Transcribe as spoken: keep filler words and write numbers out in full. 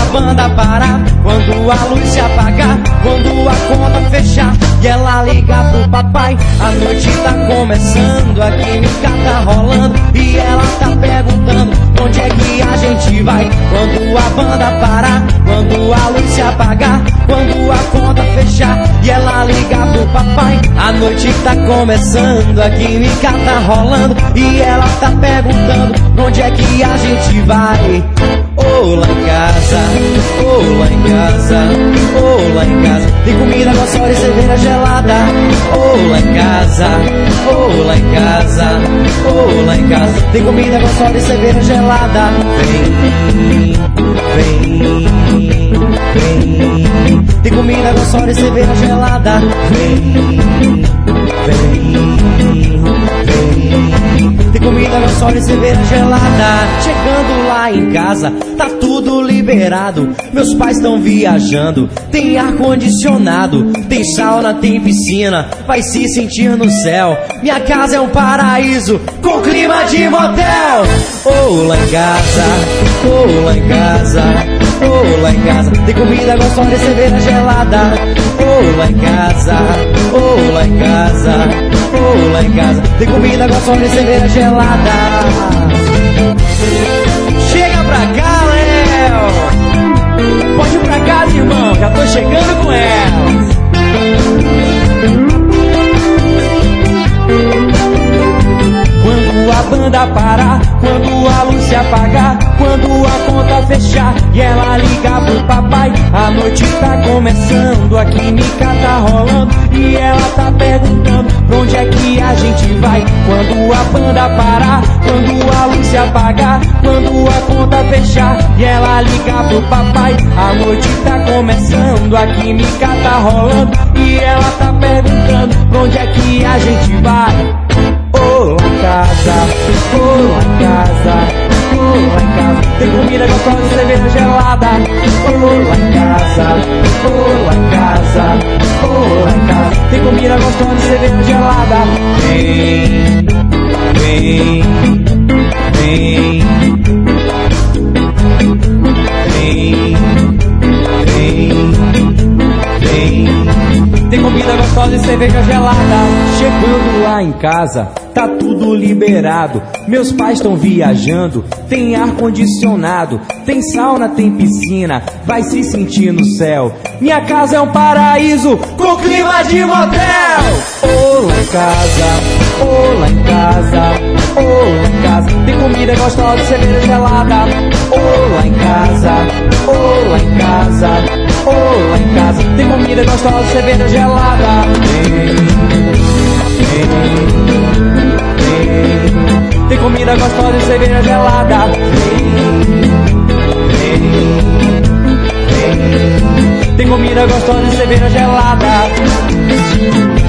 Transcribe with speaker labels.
Speaker 1: banda parar, quando a luz se apagar, quando a conta fechar e ela ligar pro papai. A noite tá começando, a química tá rolando e ela tá perguntando onde é que a gente vai. Quando a banda parar, quando a luz se apagar, quando a conta fechar e ela ligar pro papai. A noite tá começando, a química tá rolando e ela tá perguntando onde é que a gente vai. Oh, lá em casa, oh, lá em casa, oh, lá em casa tem comida gostosa e cerveja gelada. Oh, lá em casa, oh, lá em casa, oh, lá em casa tem comida gostosa e cerveja gelada. Vem, vem, vem, tem comida gostosa e cerveja gelada. Vem, vem, vem, tem comida gostosa e cerveja gelada. Chegando lá em casa, tá tudo liberado. Meus pais estão viajando, tem ar-condicionado, tem sauna, tem piscina, vai se sentir no céu. Minha casa é um paraíso com clima de motel. Oh, lá em casa, oh, lá em casa, oh, lá em casa tem comida gostosa e cerveja gelada. Oh, lá em casa, oh, lá em casa, oh, lá em casa tem comida gostosa e cerveja gelada. Chega pra cá, Léo. Pode ir pra casa, irmão, já tô chegando com ela. Quando a banda parar, quando a luz se apagar, quando a conta fechar e ela ligar pro papai. A noite tá começando, a química tá rolando e ela tá perguntando pra onde é que a gente vai. Quando a banda parar, quando a luz se apagar, quando a conta fechar e ela ligar pro papai. A noite tá começando, a química tá rolando e ela tá perguntando pra onde é que a gente vai. Oh, lá em casa, oh, lá em casa, oh, lá em casa tem comida gostosa e cerveja gelada. Oh, lá em casa, oh, lá em casa, oh, lá em casa tem comida gostosa e cerveja gelada. Vem, vem, vem, vem, vem, vem, tem comida gostosa e cerveja gelada. Chegando lá em casa, tá tudo liberado. Meus pais estão viajando, tem ar-condicionado, tem sauna, tem piscina, vai se sentir no céu. Minha casa é um paraíso com clima de motel. Oh, lá em casa, oh, lá em casa, oh, lá em casa tem comida gostosa e cerveja gelada. Oh, lá em casa, oh, lá em casa, oh, lá em casa tem comida gostosa e cerveja gelada. Vem, vem, tem comida gostosa e cerveja gelada. Vem, vem, vem, tem comida gostosa e cerveja gelada.